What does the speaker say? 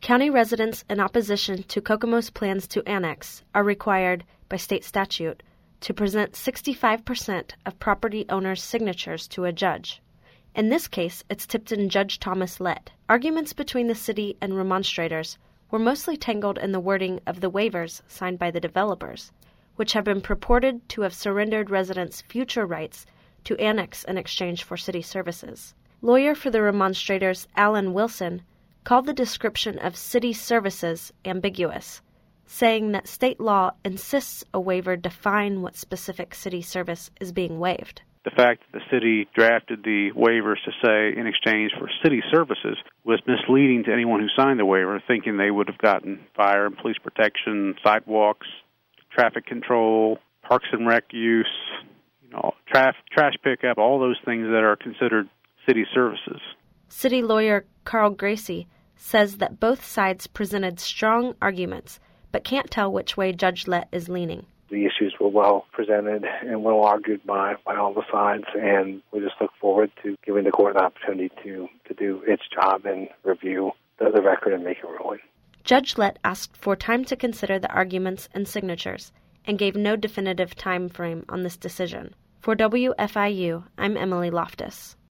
County residents in opposition to Kokomo's plans to annex are required, by state statute, to present 65% of property owners' signatures to a judge. In this case, it's Tipton Judge Thomas Lett. Arguments between the city and remonstrators were mostly tangled in the wording of the waivers signed by the developers, which have been purported to have surrendered residents' future rights to annex in exchange for city services. Lawyer for the remonstrators, Alan Wilson, called the description of city services ambiguous, saying that state law insists a waiver define what specific city service is being waived. The fact that the city drafted the waivers to say in exchange for city services was misleading to anyone who signed the waiver, thinking they would have gotten fire and police protection, sidewalks, traffic control, parks and rec use, trash pickup, all those things that are considered city services. City lawyer Carl Gracie says that both sides presented strong arguments, but can't tell which way Judge Lett is leaning. The issues were well presented and well argued by all the sides, and we just look forward to giving the court an opportunity to do its job and review the record and make a ruling. Judge Lett asked for time to consider the arguments and signatures and gave no definitive time frame on this decision. For WFIU, I'm Emily Loftus.